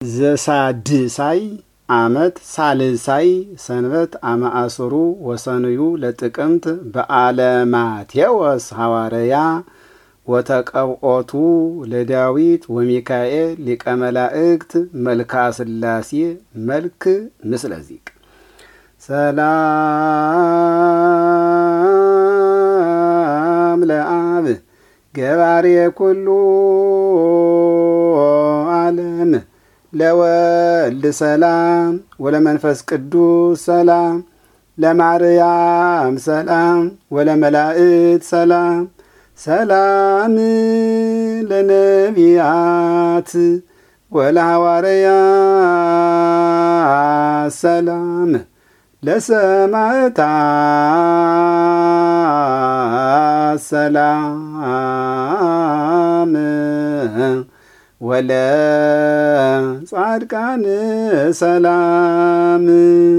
ዘሳድሳይ ዓመት ሳልሳይ ሰንበት አማአስሩ ወሰንዩ ለጥቅምት በዓለ ማቴዎስ ሐዋርያ ወተቀብኦቱ ለዳዊት ወሚካኤል ሊቀ መላእክት መልክአ ሥላሴ መልክ ምስለ ዚቅ ሰላም ለአብ ገባሬ ኩሉ ዓለም ለወልድ ሰላም ወለመንፈስ ቅዱስ ሰላም ለማርያም ሰላም ወለመላእክት ሰላም ሰላም ለነቢያት ወለሐዋርያት ሰላም ለሰማዕታት ሰላም ወለጻድቃን ሰላም